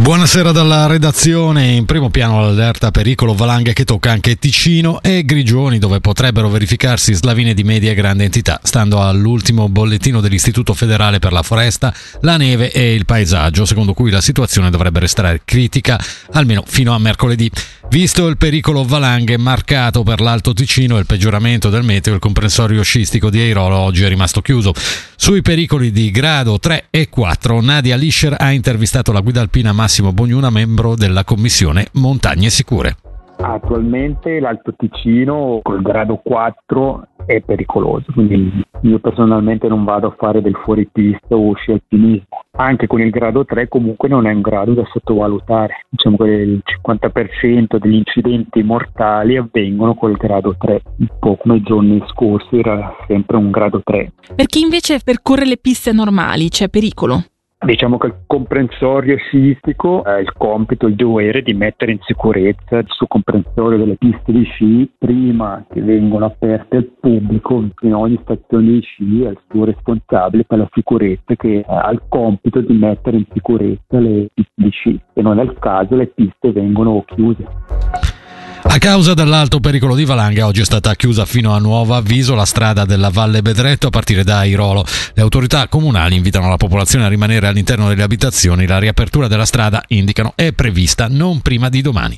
Buonasera dalla redazione. In primo piano l'allerta pericolo valanghe che tocca anche Ticino e Grigioni, dove potrebbero verificarsi slavine di media e grande entità. Stando all'ultimo bollettino dell'Istituto Federale per la Foresta, la neve e il paesaggio, secondo cui la situazione dovrebbe restare critica almeno fino a mercoledì. Visto il pericolo valanghe marcato per l'Alto Ticino e il peggioramento del meteo, il comprensorio sciistico di Airolo oggi è rimasto chiuso. Sui pericoli di grado 3 e 4, Nadia Lischer ha intervistato la guida alpina Massimo Bognuna, membro della commissione Montagne Sicure. Attualmente l'Alto Ticino col grado 4 è pericoloso, quindi io personalmente non vado a fare del fuoripista o sci alpinismo. Anche con il grado 3 comunque non è un grado da sottovalutare, diciamo che il 50% degli incidenti mortali avvengono col grado 3, un po' come i giorni scorsi era sempre un grado 3. Per chi invece percorre le piste normali c'è pericolo? Diciamo che il comprensorio sciistico ha il compito, il dovere di mettere in sicurezza il suo comprensorio delle piste di sci prima che vengono aperte al pubblico. In ogni stazione di sci è il suo responsabile per la sicurezza che ha il compito di mettere in sicurezza le piste di sci. Se non è il caso le piste vengono chiuse. A causa dell'alto pericolo di valanghe oggi è stata chiusa fino a nuovo avviso la strada della Valle Bedretto a partire da Airolo. Le autorità comunali invitano la popolazione a rimanere all'interno delle abitazioni. La riapertura della strada, indicano, è prevista non prima di domani.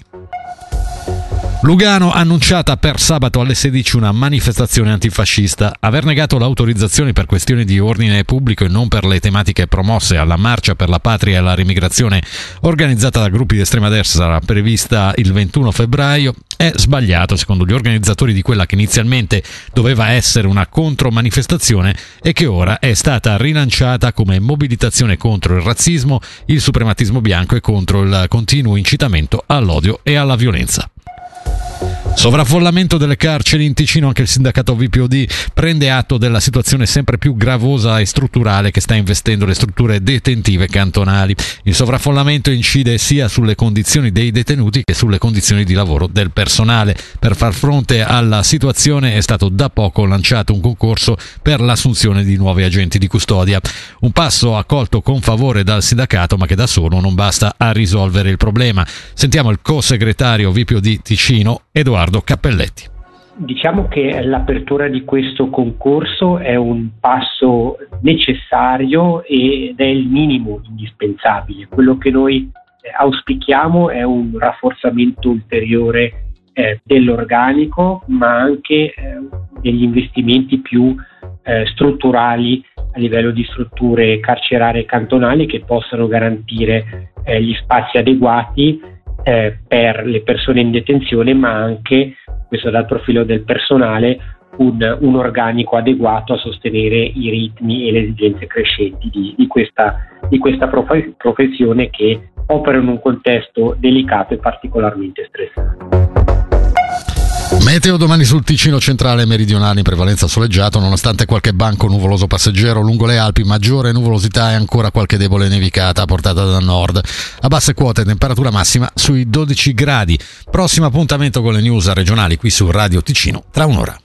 Lugano ha annunciata per sabato alle 16 una manifestazione antifascista. Aver negato l'autorizzazione per questioni di ordine pubblico e non per le tematiche promosse alla Marcia per la Patria e la Rimigrazione organizzata da gruppi di estrema destra prevista il 21 febbraio è sbagliato secondo gli organizzatori di quella che inizialmente doveva essere una contromanifestazione e che ora è stata rilanciata come mobilitazione contro il razzismo, il suprematismo bianco e contro il continuo incitamento all'odio e alla violenza. Sovraffollamento delle carceri in Ticino. Anche il sindacato VPOD prende atto della situazione sempre più gravosa e strutturale che sta investendo le strutture detentive cantonali. Il sovraffollamento incide sia sulle condizioni dei detenuti che sulle condizioni di lavoro del personale. Per far fronte alla situazione è stato da poco lanciato un concorso per l'assunzione di nuovi agenti di custodia. Un passo accolto con favore dal sindacato, ma che da solo non basta a risolvere il problema. Sentiamo il co-segretario VPOD Ticino, Edoardo Cappelletti. Diciamo che l'apertura di questo concorso è un passo necessario ed è il minimo indispensabile. Quello che noi auspichiamo è un rafforzamento ulteriore dell'organico, ma anche degli investimenti più strutturali a livello di strutture carcerarie cantonali che possano garantire gli spazi adeguati per le persone in detenzione, ma anche, questo dal profilo del personale, un organico adeguato a sostenere i ritmi e le esigenze crescenti di questa professione che opera in un contesto delicato e particolarmente stressante. Meteo domani sul Ticino centrale e meridionale in prevalenza soleggiato, nonostante qualche banco nuvoloso passeggero lungo le Alpi, maggiore nuvolosità e ancora qualche debole nevicata a portata da nord. A basse quote temperatura massima sui 12 gradi. Prossimo appuntamento con le news regionali qui su Radio Ticino tra un'ora.